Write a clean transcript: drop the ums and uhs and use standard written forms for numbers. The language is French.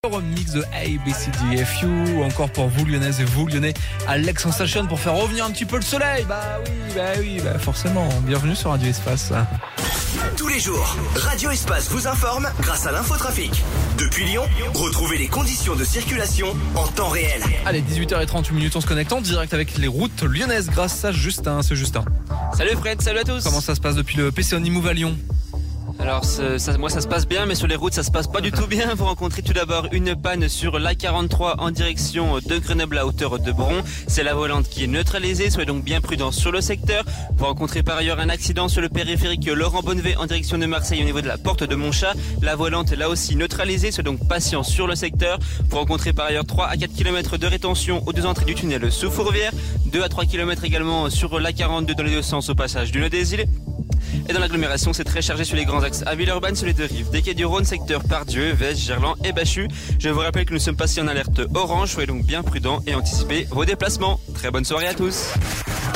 Mix de ABCDFU, ou encore pour vous Lyonnaises et vous Lyonnais à l'Aix-en-Station pour faire revenir un petit peu le soleil. Bah oui, forcément. Bienvenue sur Radio Espace. Tous les jours, Radio Espace vous informe grâce à l'infotrafic. Depuis Lyon, retrouvez les conditions de circulation en temps réel. Allez, 18h38, on se connecte en direct avec les routes lyonnaises grâce à Justin. C'est Justin. Salut Fred, salut à tous. Comment ça se passe depuis le PC Onimove à Lyon ? Alors moi ça se passe bien, mais sur les routes ça se passe pas du tout bien. Vous rencontrez tout d'abord une panne sur l'A43 en direction de Grenoble à hauteur de Bron. C'est la volante qui est neutralisée, soyez donc bien prudents sur le secteur. Vous rencontrez par ailleurs un accident sur le périphérique Laurent Bonnevet en direction de Marseille au niveau de la porte de Montchat. La volante là aussi neutralisée, soyez donc patient sur le secteur. Vous rencontrez par ailleurs 3 à 4 km de rétention aux deux entrées du tunnel sous Fourvière, 2 à 3 km également sur l'A42 dans les deux sens au passage du Nœud des Îles. Et dans l'agglomération, c'est très chargé sur les grands axes à Villeurbanne, sur les deux rives des quais du Rhône, secteur Pardieu, Vèze, Gerland et Bachu. Je vous rappelle que nous sommes passés en alerte orange, soyez donc bien prudents et anticipez vos déplacements. Très bonne soirée à tous.